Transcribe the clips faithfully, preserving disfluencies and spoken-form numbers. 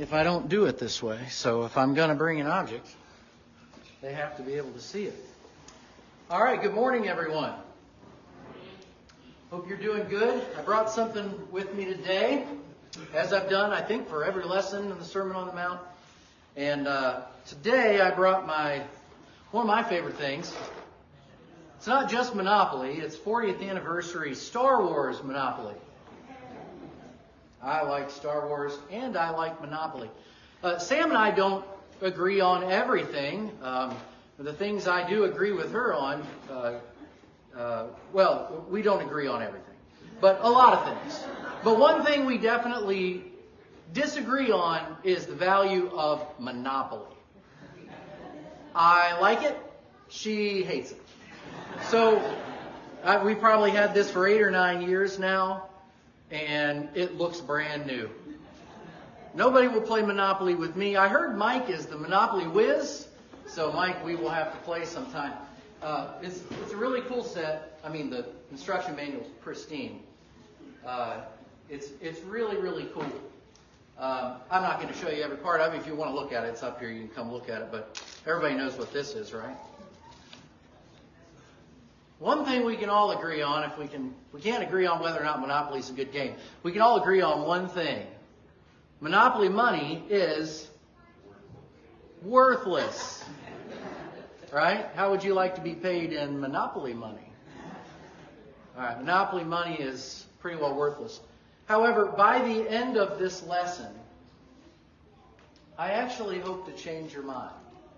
if I don't do it this way. So if I'm going to bring an object, they have to be able to see it. All right, good morning, everyone. Hope you're doing good. I brought something with me today, as I've done, I think, for every lesson in the Sermon on the Mount. And uh, today I brought my one of my favorite things. It's not just Monopoly. It's fortieth anniversary Star Wars Monopoly. I like Star Wars and I like Monopoly. Uh, Sam and I don't agree on everything. Um, the things I do agree with her on, uh, uh, well, we don't agree on everything, but a lot of things. But one thing we definitely disagree on is the value of Monopoly. I like it. She hates it. So uh, we probably had this for eight or nine years now, and it looks brand new. Nobody will play Monopoly with me. I heard Mike is the Monopoly whiz, so Mike, we will have to play sometime. Uh, it's, it's a really cool set. I mean, the instruction manual is pristine. Uh, it's it's really, really cool. Um, I'm not going to show you every part of it. If you want to look at it, it's up here. You can come look at it. But everybody knows what this is, right? One thing we can all agree on, if we can, we can't agree on whether or not Monopoly is a good game. We can all agree on one thing. Monopoly money is worthless. Right? How would you like to be paid in Monopoly money? All right, Monopoly money is pretty well worthless. However, by the end of this lesson, I actually hope to change your mind.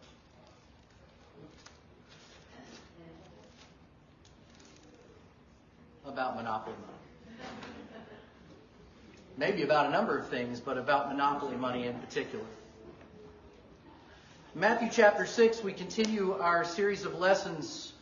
About Monopoly money. Maybe about a number of things, but about Monopoly money in particular. Matthew chapter six, we continue our series of lessons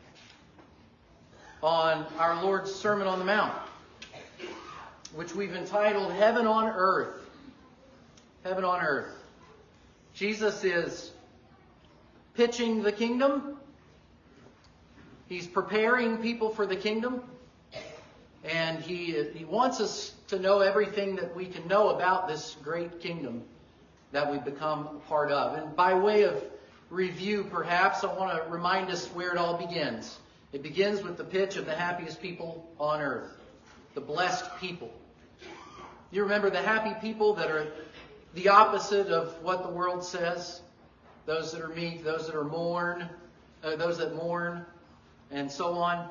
on our Lord's Sermon on the Mount, which we've entitled Heaven on Earth. Heaven on Earth. Jesus is pitching the kingdom. He's preparing people for the kingdom. And he, he wants us to know everything that we can know about this great kingdom that we've become a part of. And by way of review, perhaps, I want to remind us where it all begins. It begins with the pitch of the happiest people on earth, the blessed people. You remember the happy people that are the opposite of what the world says? Those that are meek, those that are mourn, uh, those that mourn, and so on.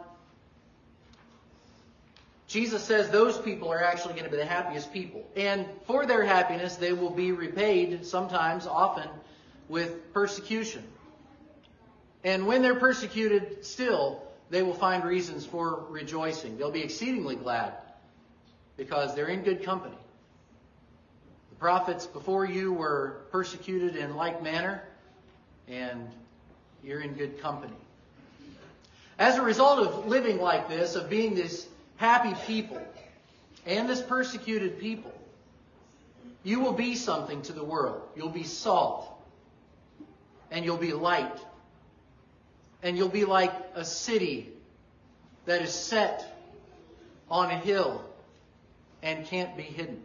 Jesus says those people are actually going to be the happiest people. And for their happiness, they will be repaid sometimes, often, with persecution. And when they're persecuted still, they will find reasons for rejoicing. They'll be exceedingly glad because they're in good company. The prophets before you were persecuted in like manner, and you're in good company. As a result of living like this, of being this happy people and this persecuted people, you will be something to the world. You'll be salt. And you'll be light. And you'll be like a city that is set on a hill and can't be hidden.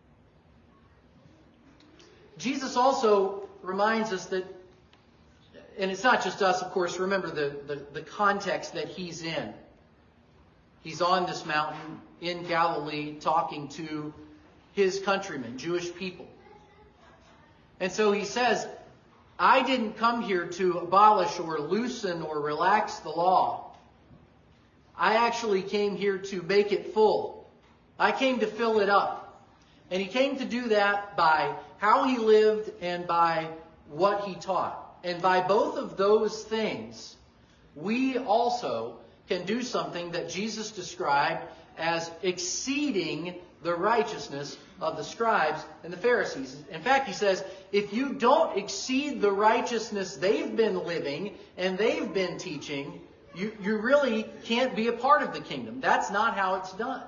Jesus also reminds us that, and it's not just us, of course, remember the, the, the context that he's in. He's on this mountain in Galilee talking to his countrymen, Jewish people. And so he says, I didn't come here to abolish or loosen or relax the law. I actually came here to make it full. I came to fill it up. And he came to do that by how he lived and by what he taught. And by both of those things, we also can do something that Jesus described as exceeding the righteousness of the scribes and the Pharisees. In fact, he says, if you don't exceed the righteousness they've been living and they've been teaching, you, you really can't be a part of the kingdom. That's not how it's done.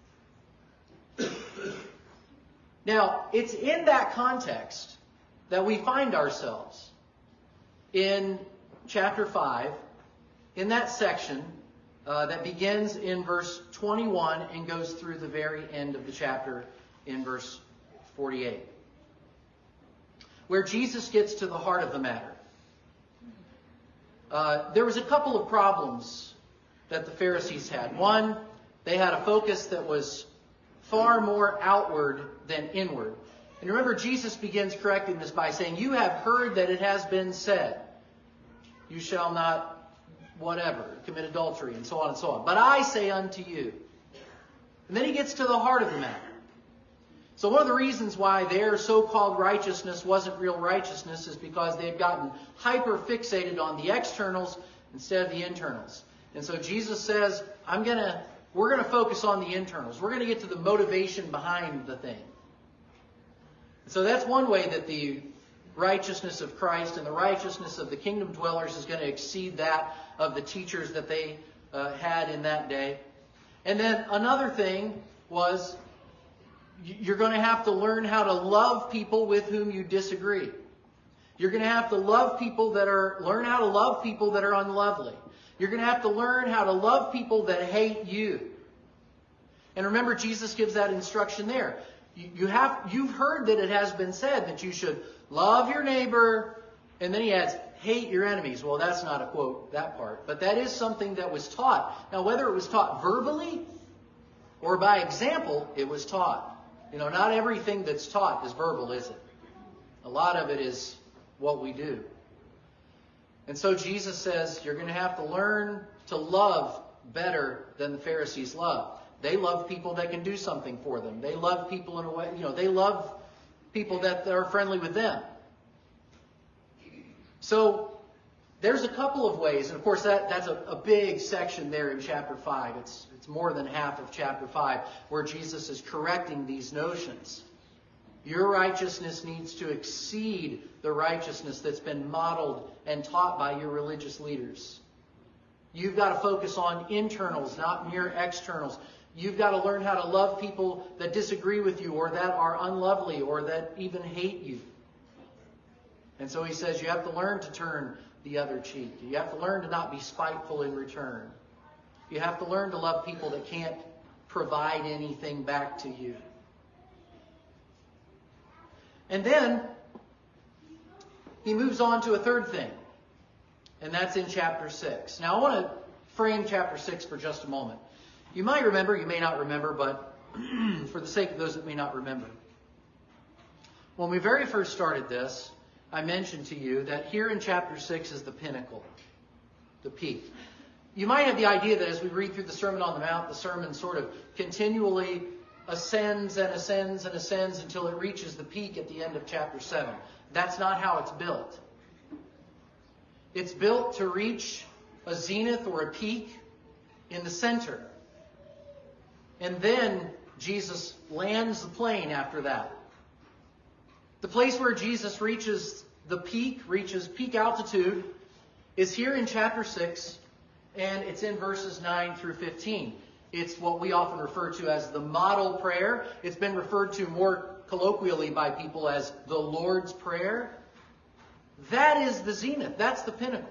Now, it's in that context that we find ourselves in chapter five, in that section uh, that begins in verse twenty-one and goes through the very end of the chapter in verse forty-eight. where Jesus gets to the heart of the matter. Uh, there was a couple of problems that the Pharisees had. One, they had a focus that was far more outward than inward. And remember, Jesus begins correcting this by saying, you have heard that it has been said, you shall not, whatever, commit adultery, and so on and so on. But I say unto you. And then he gets to the heart of the matter. So one of the reasons why their so-called righteousness wasn't real righteousness is because they had gotten hyper-fixated on the externals instead of the internals. And so Jesus says, I'm gonna, we're going to focus on the internals. We're going to get to the motivation behind the thing. So that's one way that the righteousness of Christ and the righteousness of the kingdom dwellers is going to exceed that of the teachers that they uh, had in that day. And then another thing was, you're going to have to learn how to love people with whom you disagree. You're going to have to love people that are, learn how to love people that are unlovely. You're going to have to learn how to love people that hate you. And remember, Jesus gives that instruction there. You, you have, you've heard that it has been said that you should love your neighbor, and then he adds, hate your enemies. Well, that's not a quote, that part. But that is something that was taught. Now, whether it was taught verbally or by example, it was taught. You know, not everything that's taught is verbal, is it? A lot of it is what we do. And so Jesus says, you're going to have to learn to love better than the Pharisees love. They love people that can do something for them. They love people in a way, you know, they love people that are friendly with them. So there's a couple of ways, and of course that, that's a, a big section there in chapter five. It's, it's more than half of chapter five where Jesus is correcting these notions. Your righteousness needs to exceed the righteousness that's been modeled and taught by your religious leaders. You've got to focus on internals, not mere externals. You've got to learn how to love people that disagree with you or that are unlovely or that even hate you. And so he says you have to learn to turn the other cheek. You have to learn to not be spiteful in return. You have to learn to love people that can't provide anything back to you. And then he moves on to a third thing, and that's in chapter six. Now I want to frame chapter six for just a moment. You might remember, you may not remember, but for the sake of those that may not remember, when we very first started this, I mentioned to you that here in chapter six is the pinnacle, the peak. You might have the idea that as we read through the Sermon on the Mount, the sermon sort of continually ascends and ascends and ascends until it reaches the peak at the end of chapter seven. That's not how it's built. It's built to reach a zenith or a peak in the center. And then Jesus lands the plane after that. The place where Jesus reaches the peak, reaches peak altitude, is here in chapter six, and it's in verses nine through fifteen. It's what we often refer to as the model prayer. It's been referred to more colloquially by people as the Lord's Prayer. That is the zenith. That's the pinnacle.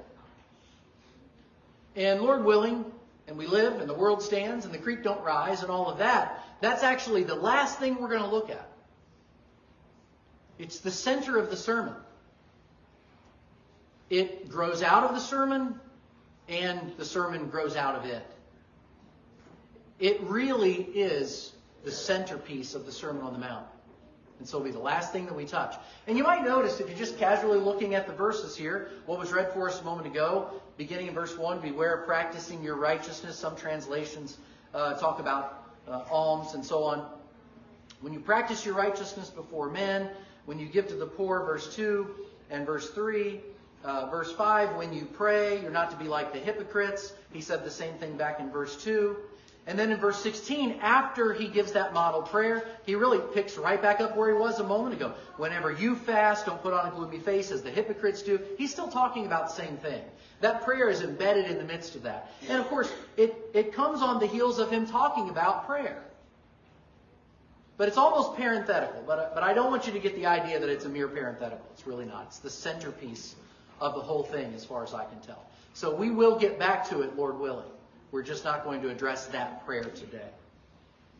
And Lord willing, and we live, and the world stands, and the creek don't rise, and all of that, that's actually the last thing we're going to look at. It's the center of the sermon. It grows out of the sermon, and the sermon grows out of it. It really is the centerpiece of the Sermon on the Mount. And so it'll be the last thing that we touch. And you might notice, if you're just casually looking at the verses here, what was read for us a moment ago, beginning in verse one, beware of practicing your righteousness. Some translations uh, talk about uh, alms and so on. When you practice your righteousness before men, when you give to the poor, verse two and verse three. Uh, verse five, when you pray, you're not to be like the hypocrites. He said the same thing back in verse two. And then in verse sixteen, after he gives that model prayer, he really picks right back up where he was a moment ago. Whenever you fast, don't put on a gloomy face as the hypocrites do. He's still talking about the same thing. That prayer is embedded in the midst of that. And of course, it, it comes on the heels of him talking about prayer. But it's almost parenthetical. But, but I don't want you to get the idea that it's a mere parenthetical. It's really not. It's the centerpiece of the whole thing as far as I can tell. So we will get back to it, Lord willing. We're just not going to address that prayer today.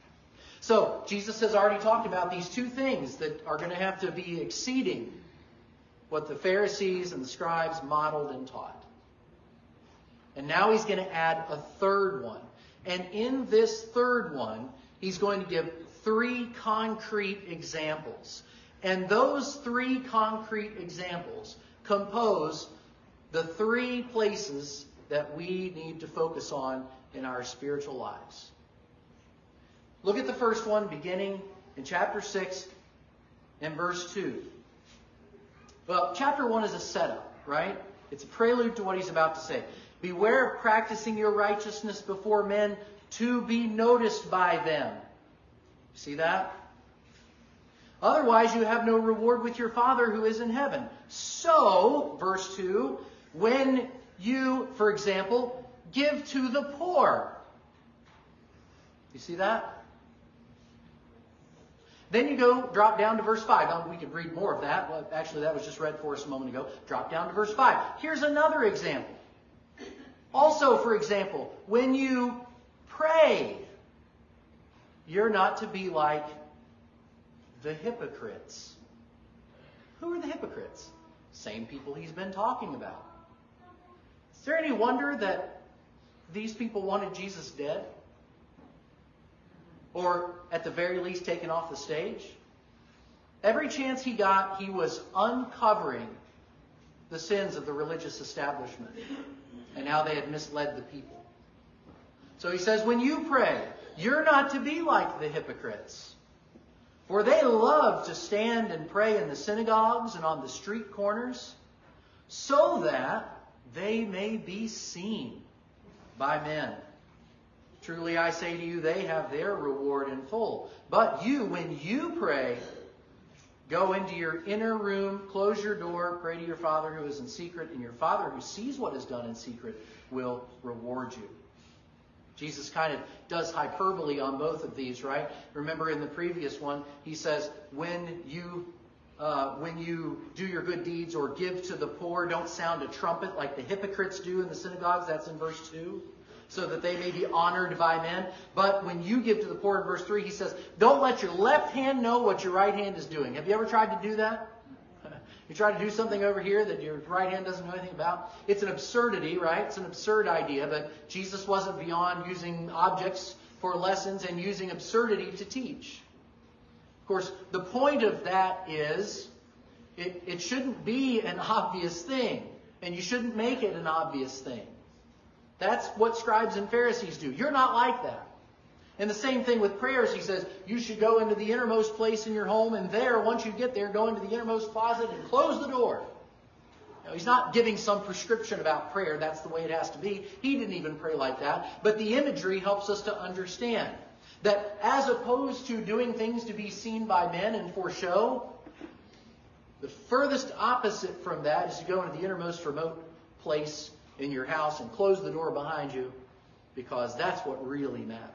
So, Jesus has already talked about these two things that are going to have to be exceeding what the Pharisees and the scribes modeled and taught. And now he's going to add a third one. And in this third one, he's going to give three concrete examples. And those three concrete examples compose the three places that we need to focus on in our spiritual lives. Look at the first one, beginning in chapter six and verse two. Well, chapter one is a setup, right? It's a prelude to what he's about to say. Beware of practicing your righteousness before men to be noticed by them. See that? Otherwise you have no reward with your Father who is in heaven. So, verse two, when you, for example, give to the poor. You see that? Then you go, drop down to verse five. Now, we could read more of that. Well, actually, that was just read for us a moment ago. Drop down to verse five. Here's another example. Also, for example, when you pray, you're not to be like the hypocrites. Who are the hypocrites? Same people he's been talking about. Is there any wonder that these people wanted Jesus dead? Or at the very least taken off the stage? Every chance he got, he was uncovering the sins of the religious establishment and how they had misled the people. So he says, when you pray, you're not to be like the hypocrites. For they love to stand and pray in the synagogues and on the street corners, so that they may be seen by men. Truly I say to you, they have their reward in full. But you, when you pray, go into your inner room, close your door, pray to your Father who is in secret, and your Father who sees what is done in secret will reward you. Jesus kind of does hyperbole on both of these, right? Remember in the previous one, he says, when you uh, when you do your good deeds or give to the poor, don't sound a trumpet like the hypocrites do in the synagogues. That's in verse two. So that they may be honored by men. But when you give to the poor, in verse three, he says, don't let your left hand know what your right hand is doing. Have you ever tried to do that? You try to do something over here that your right hand doesn't know anything about? It's an absurdity, right? It's an absurd idea, but Jesus wasn't beyond using objects for lessons and using absurdity to teach. Of course, the point of that is it, it shouldn't be an obvious thing, and you shouldn't make it an obvious thing. That's what scribes and Pharisees do. You're not like that. And the same thing with prayers. He says, you should go into the innermost place in your home, and there, once you get there, go into the innermost closet and close the door. Now, he's not giving some prescription about prayer. That's the way it has to be. He didn't even pray like that. But the imagery helps us to understand that as opposed to doing things to be seen by men and for show, the furthest opposite from that is to go into the innermost remote place in your house and close the door behind you, because that's what really matters.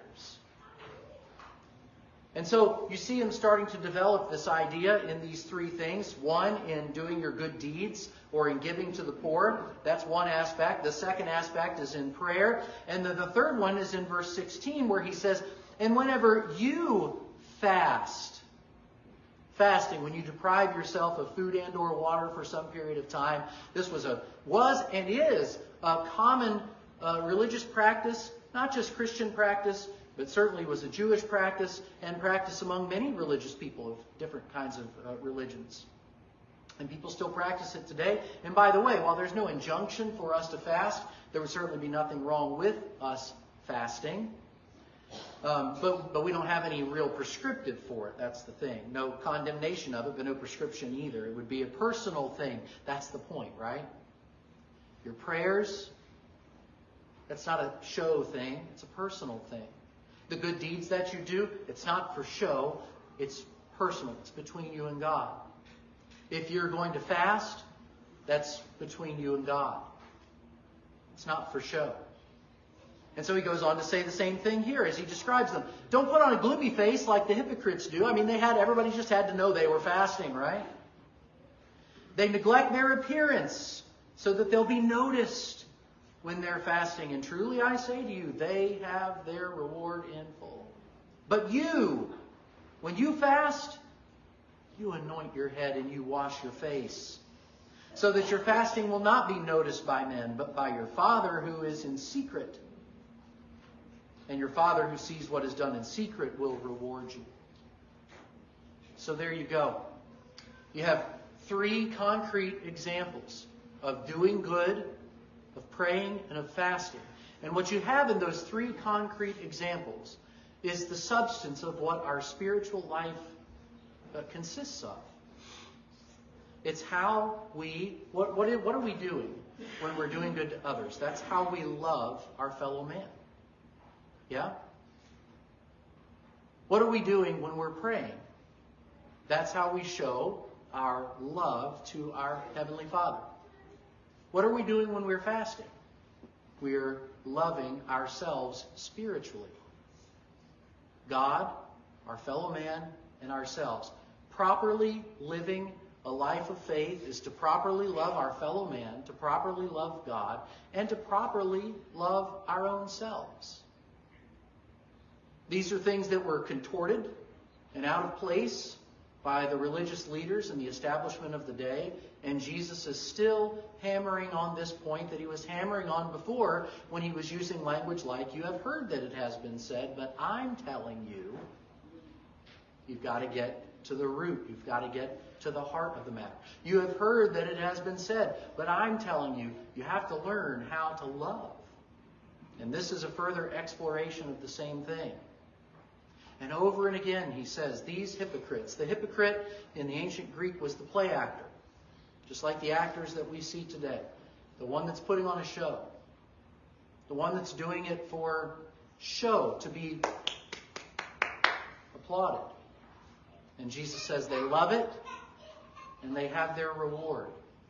And so you see him starting to develop this idea in these three things. One, in doing your good deeds or in giving to the poor. That's one aspect. The second aspect is in prayer. And the, the third one is in verse sixteen, where he says, and whenever you fast, fasting, when you deprive yourself of food and or water for some period of time, this was a was and is a common uh, religious practice, not just Christian practice, but certainly was a Jewish practice and practice among many religious people of different kinds of uh, religions. And people still practice it today. And by the way, while there's no injunction for us to fast, there would certainly be nothing wrong with us fasting. Um, but, but we don't have any real prescriptive for it. That's the thing. No condemnation of it, but no prescription either. It would be a personal thing. That's the point, right? Your prayers, that's not a show thing. It's a personal thing. The good deeds that you do, it's not for show. It's personal. It's between you and God. If you're going to fast, that's between you and God. It's not for show. And so he goes on to say the same thing here as he describes them. Don't put on a gloomy face like the hypocrites do. I mean, they had everybody just had to know they were fasting, right? They neglect their appearance so that they'll be noticed when they're fasting. And truly I say to you, they have their reward in full. But you, when you fast, you anoint your head and you wash your face, so that your fasting will not be noticed by men, but by your Father who is in secret. And your Father who sees what is done in secret will reward you. So there you go. You have three concrete examples of doing good, of praying, and of fasting. And what you have in those three concrete examples is the substance of what our spiritual life uh, consists of. It's how we, what, what, what are we doing when we're doing good to others? That's how we love our fellow man. Yeah? What are we doing when we're praying? That's how we show our love to our Heavenly Father. What are we doing when we're fasting? We're loving ourselves spiritually. God, our fellow man, and ourselves. Properly living a life of faith is to properly love our fellow man, to properly love God, and to properly love our own selves. These are things that were contorted and out of place by the religious leaders and the establishment of the day, and Jesus is still hammering on this point that he was hammering on before when he was using language like, you have heard that it has been said, but I'm telling you, you've got to get to the root. You've got to get to the heart of the matter. You have heard that it has been said, but I'm telling you, you have to learn how to love. And this is a further exploration of the same thing. And over and again, he says, these hypocrites. The hypocrite in the ancient Greek was the play actor. Just like the actors that we see today. The one that's putting on a show. The one that's doing it for show, to be applauded. And Jesus says they love it, and they have their reward.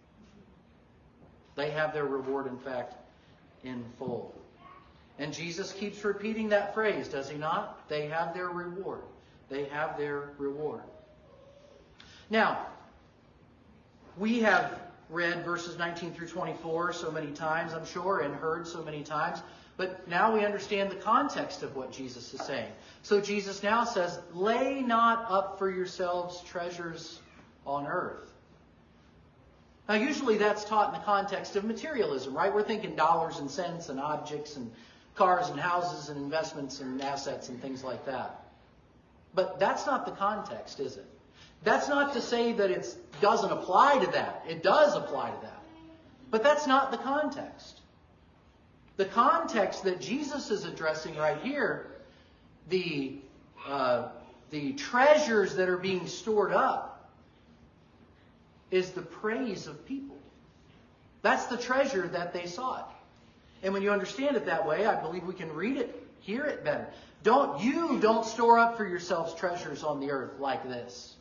They have their reward, in fact, in full. And Jesus keeps repeating that phrase, does he not? They have their reward. They have their reward. Now, we have read verses nineteen through twenty-four so many times, I'm sure, and heard so many times. But now we understand the context of what Jesus is saying. So Jesus now says, lay not up for yourselves treasures on earth. Now, usually that's taught in the context of materialism, right? We're thinking dollars and cents and objects and cars and houses and investments and assets and things like that. But that's not the context, is it? That's not to say that it doesn't apply to that. It does apply to that. But that's not the context. The context that Jesus is addressing right here, the, uh, the treasures that are being stored up, is the praise of people. That's the treasure that they sought. And when you understand it that way, I believe we can read it, hear it better. Don't you don't store up for yourselves treasures on the earth like this,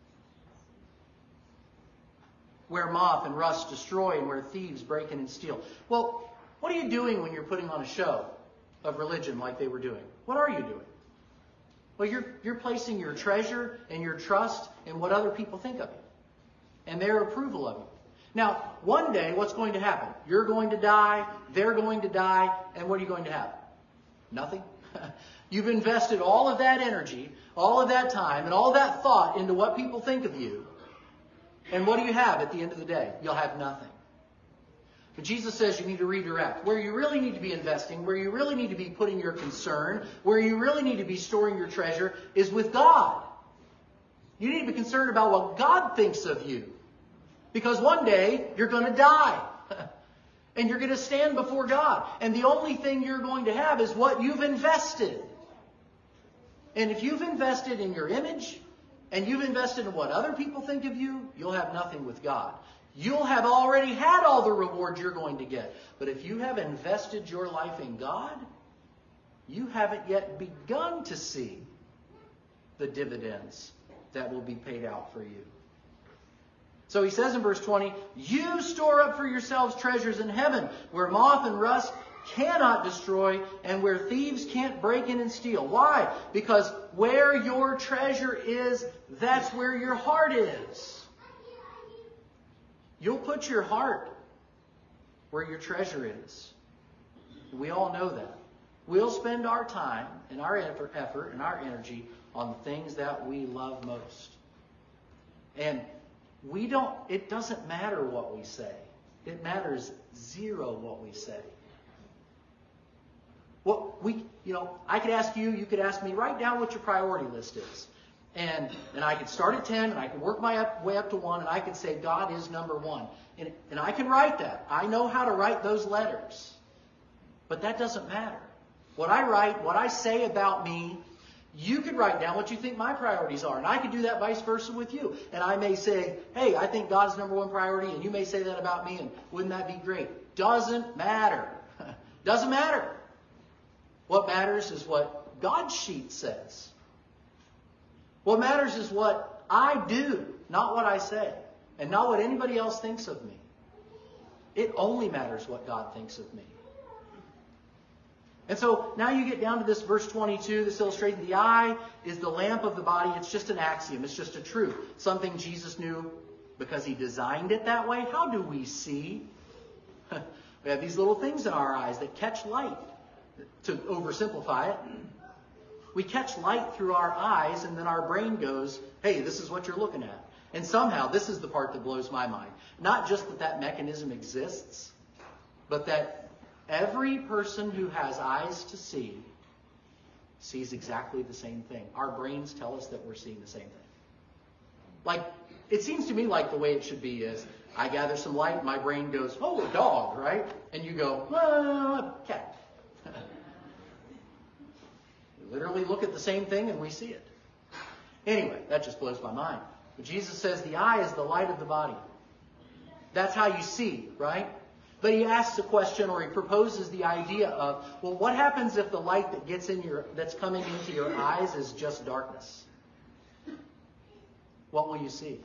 where moth and rust destroy and where thieves break in and steal. Well, what are you doing when you're putting on a show of religion like they were doing? What are you doing? Well, you're you're placing your treasure and your trust in what other people think of you and their approval of you. Now, one day, what's going to happen? You're going to die, they're going to die, and what are you going to have? Nothing. You've invested all of that energy, all of that time, and all that thought into what people think of you. And what do you have at the end of the day? You'll have nothing. But Jesus says you need to redirect. Where you really need to be investing, where you really need to be putting your concern, where you really need to be storing your treasure is with God. You need to be concerned about what God thinks of you. Because one day, you're going to die. And you're going to stand before God. And the only thing you're going to have is what you've invested. And if you've invested in your image, and you've invested in what other people think of you, you'll have nothing with God. You'll have already had all the reward you're going to get. But if you have invested your life in God, you haven't yet begun to see the dividends that will be paid out for you. So he says in verse twenty, you store up for yourselves treasures in heaven, where moth and rust cannot destroy, and where thieves can't break in and steal. Why? Because where your treasure is, that's where your heart is. You'll put your heart where your treasure is. We all know that. We'll spend our time and our effort and our energy on the things that we love most. And we don't, it doesn't matter what we say. It matters zero what we say. Well, we, you know, I could ask you, you could ask me, write down what your priority list is. And, and I could start at ten, and I could work my up, way up to one, and I could say, God is number one. And, and I can write that. I know how to write those letters. But that doesn't matter. What I write, what I say about me, you could write down what you think my priorities are. And I could do that vice versa with you. And I may say, hey, I think God's number one priority, and you may say that about me, and wouldn't that be great? Doesn't matter. Doesn't matter. What matters is what God's sheet says. What matters is what I do, not what I say, and not what anybody else thinks of me. It only matters what God thinks of me. And so now you get down to this verse twenty-two, this illustration. The eye is the lamp of the body. It's just an axiom. It's just a truth. Something Jesus knew because he designed it that way. How do we see? We have these little things in our eyes that catch light. To oversimplify it, we catch light through our eyes, and then our brain goes, hey, this is what you're looking at. And somehow, this is the part that blows my mind. Not just that that mechanism exists, but that every person who has eyes to see sees exactly the same thing. Our brains tell us that we're seeing the same thing. Like, it seems to me like the way it should be is, I gather some light, and my brain goes, oh, a dog, right? And you go, well, a cat. We literally look at the same thing and we see it. Anyway, that just blows my mind. But Jesus says the eye is the light of the body. That's how you see, right? But he asks a question, or he proposes the idea of, well, what happens if the light that gets in your, that's coming into your eyes is just darkness? What will you see?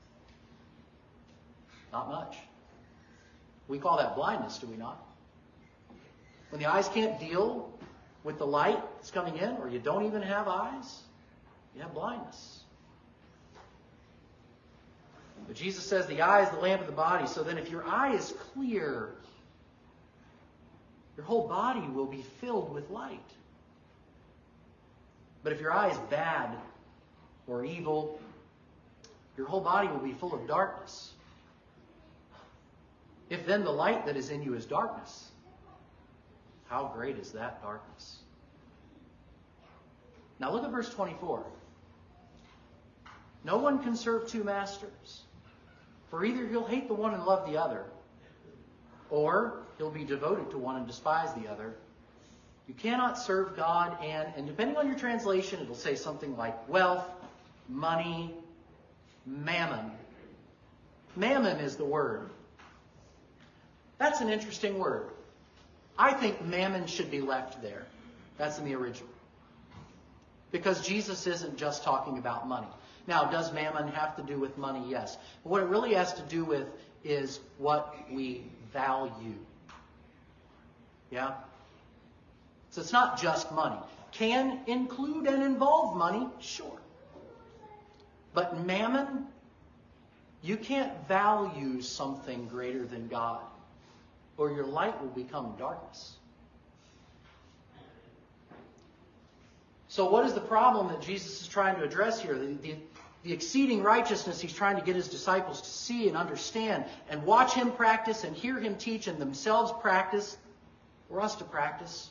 Not much. We call that blindness, do we not? When the eyes can't deal with the light that's coming in, or you don't even have eyes, you have blindness. But Jesus says the eye is the lamp of the body. So then if your eye is clear, your whole body will be filled with light. But if your eye is bad or evil, your whole body will be full of darkness. If then the light that is in you is darkness, how great is that darkness? Now look at verse twenty-four. No one can serve two masters, for either he'll hate the one and love the other, or he'll be devoted to one and despise the other. You cannot serve God and, and depending on your translation, it'll say something like wealth, money, mammon. Mammon is the word. That's an interesting word. I think mammon should be left there. That's in the original. Because Jesus isn't just talking about money. Now, does mammon have to do with money? Yes. But what it really has to do with is what we value. Yeah? So it's not just money. Can include and involve money? Sure. But mammon, you can't value something greater than God, or your light will become darkness. So what is the problem that Jesus is trying to address here? The, the, the exceeding righteousness he's trying to get his disciples to see and understand and watch him practice and hear him teach and themselves practice, or us to practice.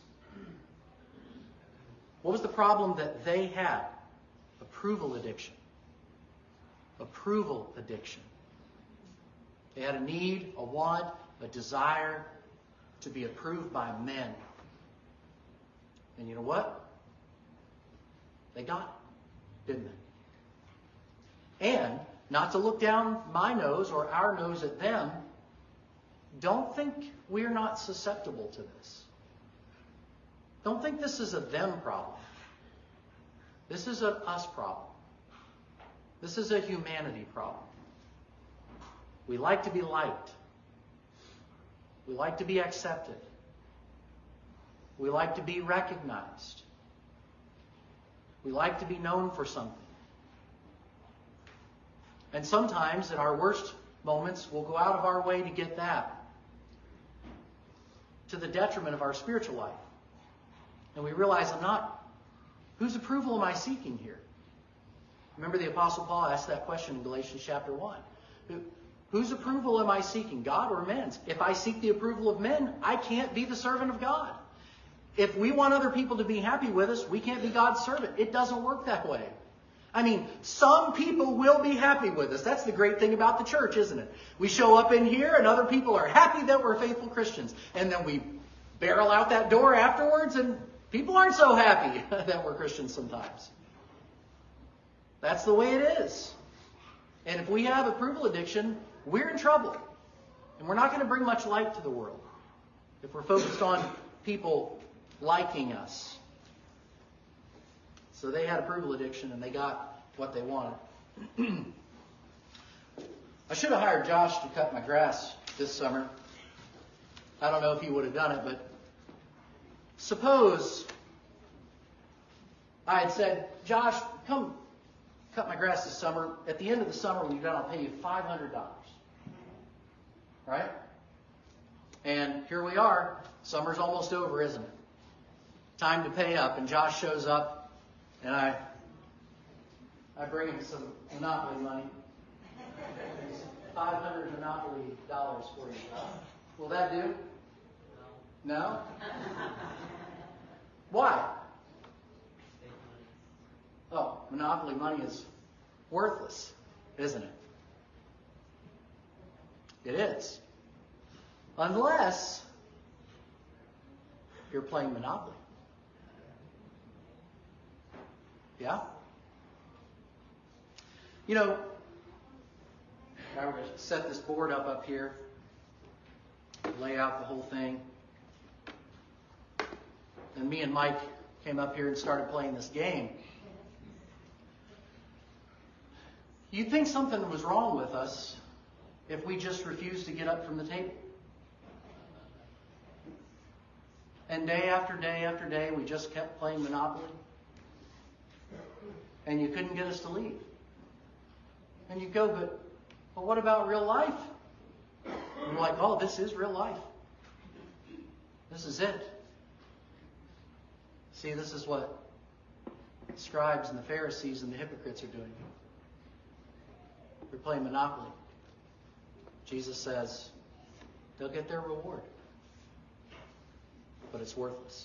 What was the problem that they had? Approval addiction. Approval addiction. They had a need, a want, a desire to be approved by men. And you know what? They got it, didn't they? And, not to look down my nose or our nose at them, don't think we're not susceptible to this. Don't think this is a them problem. This is a us problem. This is a humanity problem. We like to be liked. We like to be accepted. We like to be recognized. We like to be known for something. And sometimes, in our worst moments, we'll go out of our way to get that, to the detriment of our spiritual life. And we realize, I'm not, whose approval am I seeking here? Remember the Apostle Paul asked that question in Galatians chapter one. Whose approval am I seeking, God or men's? If I seek the approval of men, I can't be the servant of God. If we want other people to be happy with us, we can't be God's servant. It doesn't work that way. I mean, some people will be happy with us. That's the great thing about the church, isn't it? We show up in here and other people are happy that we're faithful Christians. And then we barrel out that door afterwards and people aren't so happy that we're Christians sometimes. That's the way it is. And if we have approval addiction, we're in trouble. And we're not going to bring much light to the world if we're focused on people liking us. So they had approval addiction and they got what they wanted. I should have hired Josh to cut my grass this summer. I don't know if he would have done it, but suppose I had said, Josh, come cut my grass this summer. At the end of the summer, when you're done, I'll pay you five hundred dollars. Right? And here we are. Summer's almost over, isn't it? Time to pay up. And Josh shows up. And I I bring him some Monopoly money. five hundred Monopoly dollars for you. Will that do? No. No? Why? Oh, Monopoly money is worthless, isn't it? It is. Unless you're playing Monopoly. Yeah? You know, now we're going to set this board up up here, lay out the whole thing. And me and Mike came up here and started playing this game. You'd think something was wrong with us if we just refused to get up from the table. And day after day after day, we just kept playing Monopoly. And you couldn't get us to leave. And you go, but, but what about real life? And we're like, oh, this is real life. This is it. See, this is what the scribes and the Pharisees and the hypocrites are doing. They're playing Monopoly. Jesus says they'll get their reward. But it's worthless.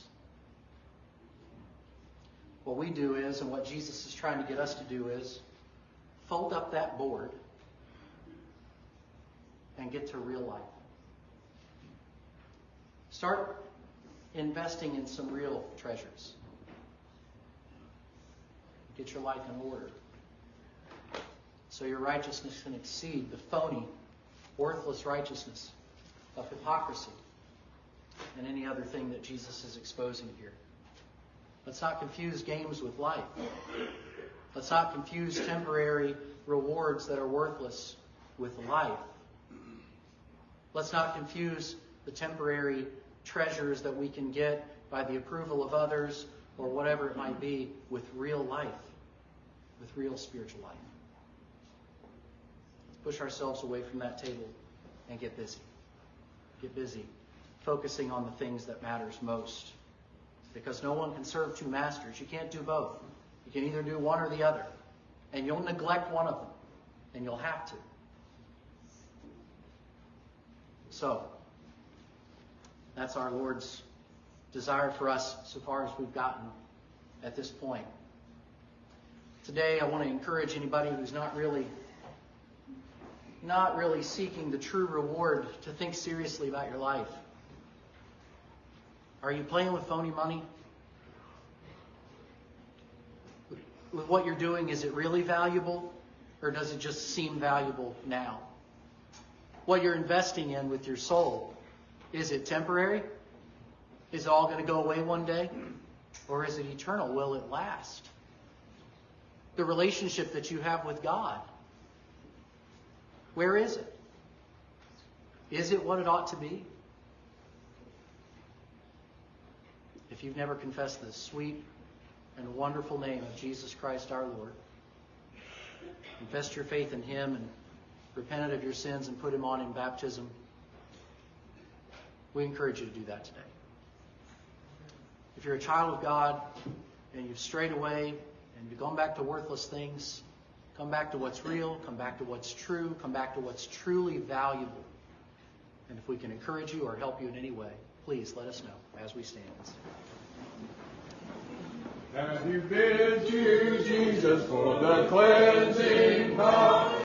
What we do is, and what Jesus is trying to get us to do is, fold up that board and get to real life. Start investing in some real treasures. Get your life in order. So your righteousness can exceed the phony, worthless righteousness of hypocrisy and any other thing that Jesus is exposing here. Let's not confuse games with life. Let's not confuse temporary rewards that are worthless with life. Let's not confuse the temporary treasures that we can get by the approval of others or whatever it might be with real life, with real spiritual life. Let's push ourselves away from that table and get busy. Get busy focusing on the things that matters most. Because no one can serve two masters. You can't do both. You can either do one or the other. And you'll neglect one of them. And you'll have to. So, that's our Lord's desire for us so far as we've gotten at this point. Today, I want to encourage anybody who's not really, not really seeking the true reward to think seriously about your life. Are you playing with phony money? With what you're doing, is it really valuable? Or does it just seem valuable now? What you're investing in with your soul, is it temporary? Is it all going to go away one day? Or is it eternal? Will it last? The relationship that you have with God, where is it? Is it what it ought to be? If you've never confessed the sweet and wonderful name of Jesus Christ our Lord, confessed your faith in Him and repented of your sins and put Him on in baptism, we encourage you to do that today. If you're a child of God and you've strayed away and you've gone back to worthless things, Come back to what's real. Come back to what's true. Come back to what's truly valuable. And if we can encourage you or help you in any way, please let us know as we stand. Have you been to Jesus for the cleansing power?